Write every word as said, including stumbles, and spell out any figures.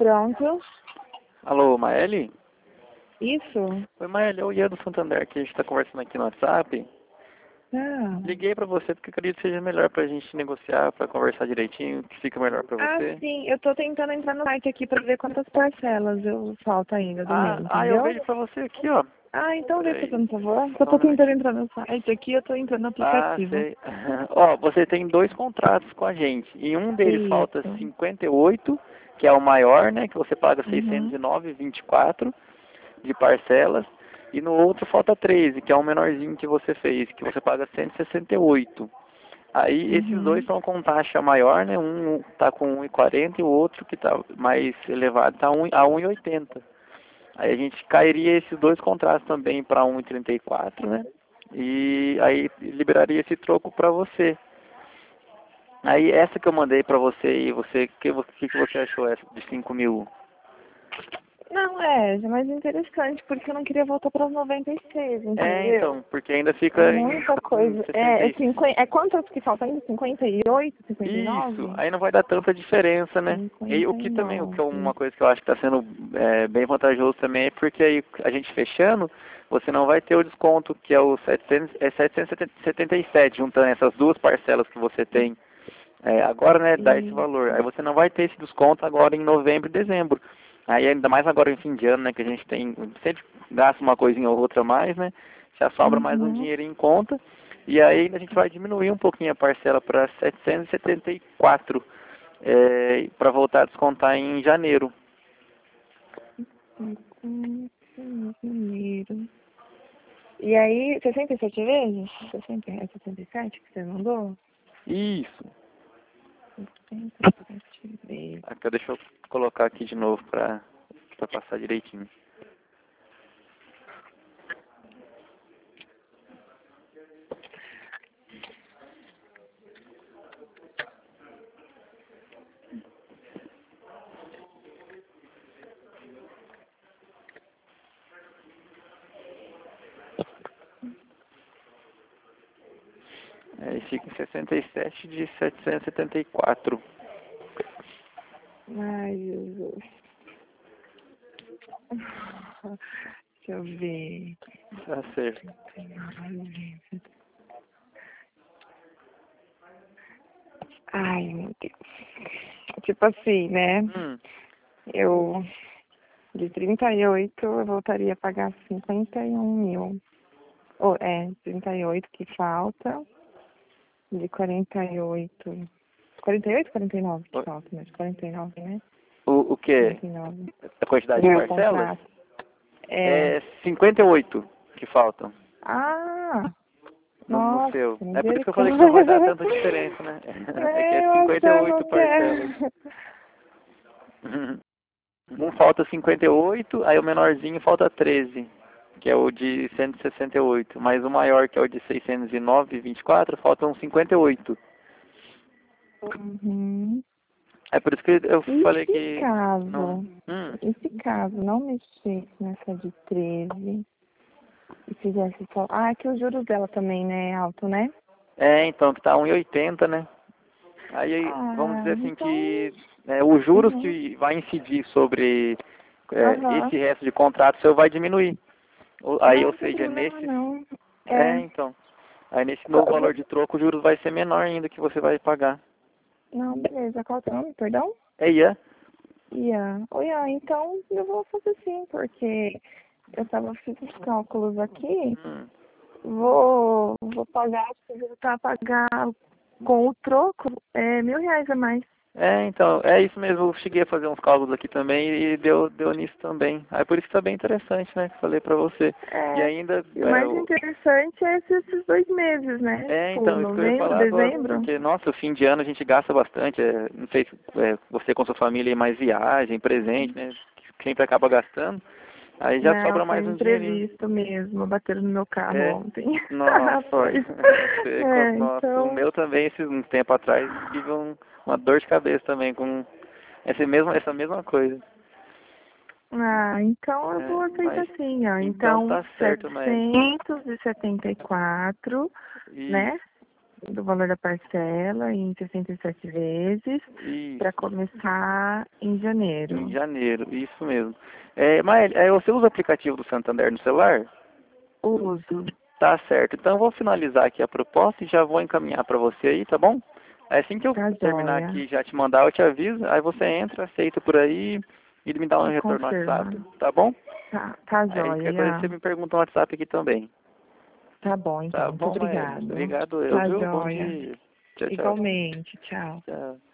Pronto. Alô, Maeli? Isso. Oi, Maeli, é o Ian do Santander, que a gente está conversando aqui no WhatsApp. Ah. Liguei para você porque eu acredito que seja melhor para a gente negociar, para conversar direitinho, que fica melhor para Ah, você. sim. Eu tô tentando entrar no site aqui pra ver quantas parcelas eu falta ainda do Ah, mês, ah, eu entendeu? vejo para você aqui, ó. Ah, então vê, Peraí, por favor. Eu só um tô tentando minutinho. entrar no site aqui, eu tô entrando no Ah, aplicativo. sei. Ó, você tem dois contratos com a gente. Em um deles falta Isso. cinquenta e oito, que é o maior, né, que você paga seiscentos Uhum. e nove e vinte e quatro de parcelas. E no outro falta treze, que é o menorzinho que você fez, que você paga cento e sessenta e oito. Aí esses dois Uhum. estão com taxa maior, né? Um está com um e quarenta e o outro que está mais elevado está a um e oitenta. Aí a gente cairia esses dois contratos também para um e trinta e quatro, né? E aí liberaria esse troco para você. Aí essa que eu mandei para você e você, que, que que você achou essa de cinco mil? Não, é, é mais interessante, porque eu não queria voltar para os noventa e seis, É, entendeu? então, porque ainda É fica em, muita em coisa. É, setenta é, e cinquenta, é quantos que faltam ainda? cinquenta e oito, cinquenta e Isso, nove? aí não vai dar tanta diferença, né? E o cinquenta e que também, o que é nove. uma coisa que eu acho que está sendo é, bem vantajoso também é porque aí a gente fechando, você não vai ter o desconto que é o setecentos, é setecentos e setenta e sete, juntando essas duas parcelas que você tem é, agora, né, dá esse valor. Aí Isso. você não vai ter esse desconto agora em novembro e dezembro. Aí ainda mais agora em fim de ano, né, que a gente tem, sempre gasta uma coisinha ou outra a mais, né? Já sobra mais um Uhum. dinheiro em conta. E aí a gente vai diminuir um pouquinho a parcela para setecentos e setenta e quatro, é, para voltar a descontar em janeiro. Hum, hum, Janeiro. E aí, sessenta e sete vezes? sessenta, é sessenta e sete que você mandou? Isso. sessenta e sete vezes. Aqui, deixa eu colocar aqui de novo para passar direitinho. Aí fica em sessenta e sete de setecentos e setenta e quatro. Ai, Jesus. Deixa eu ver. Tá certo. Ai, meu Deus. Tipo assim, né? Hum. Eu, de trinta e oito, eu voltaria a pagar cinquenta e um mil. Oh, é, trinta e oito que falta. De quarenta e oito. quarenta e oito ou quarenta e nove que falta, mas quarenta e nove, né? O, o que? quarenta e nove. A quantidade de Meu parcelas? contrato. É. É cinquenta e oito que faltam Ah, no, no nossa, seu. É por isso que eu falei que não vai dar misericórdia. tanta diferença, né? É que é É, eu cinquenta e achando oito que parcelas. é. Um falta cinquenta e oito, aí o menorzinho falta treze, que é o de cento e sessenta e oito. Mas o maior, que é o de seiscentos e nove e vinte e quatro, faltam cinquenta e oito. Uhum. É por isso que eu E falei se que não. caso, Hum. e se caso não mexesse nessa de treze e fizesse só. Ah, é que os juros dela também, né, é alto, né? É, então, que tá um e oitenta, né? Aí, vamos Ah, dizer assim então. que é, os juros Uhum. que vai incidir sobre é, Aham. esse resto de contrato seu vai diminuir. Ou- Aí, Não, ou não tem seja, problema nesse, não. é, É. então, aí nesse Qual- novo eu valor vou- de troco, os juros vai ser menor ainda que você vai pagar. Não, beleza. Qual é o teu nome, perdão? É, Ian? Ian. Oi, Ian, então eu vou fazer sim, porque eu tava fiz os cálculos aqui. Hum. Vou, vou pagar, se voltar a pagar com o troco, é mil reais a mais. É, então, é isso mesmo, eu cheguei a fazer uns cálculos aqui também e deu, deu nisso também. Aí por isso que tá bem interessante, né, que eu falei pra você. E É, ainda, e o é, mais o- interessante é esses, esses dois meses, né? é, Tipo, então, isso que eu ia novembro, falar agora, dezembro. porque, nossa, o fim de ano a gente gasta bastante, é, não sei se é, você com sua família mais viagem, presente, né, que sempre acaba gastando, aí já Não, sobra foi mais um um dinheirinho. imprevisto mesmo, bateram no meu carro É, ontem. nossa, Foi. sei É, quanto- nossa, o então, meu também, esses um tempo atrás, tive um, uma dor de cabeça também com esse mesmo, essa mesma coisa. ah, então eu vou É, aceitar mas, sim, ó. então Então, tá certo, Maeli. setecentos e setenta e quatro, Isso. né? do valor da parcela em sessenta e sete vezes Isso. para começar em janeiro. Em janeiro, isso mesmo. É, Maeli, é, você usa o aplicativo do Santander no celular? Uso. Tá certo. Então eu vou finalizar aqui a proposta e já vou encaminhar para você aí, tá bom? Assim que eu Tá terminar joia. aqui e já te mandar, eu te aviso. Aí você entra, aceita por aí e me dá um E retorno no WhatsApp, confirma. tá bom? Tá, tá Aí joia, qualquer coisa você Ian. me pergunta no WhatsApp aqui também. Tá bom, então. Tá Muito bom, Maeli? obrigado. Obrigado eu, Tá viu? Bom joia. dia. Tchau, tchau. Igualmente. Tchau. Tchau.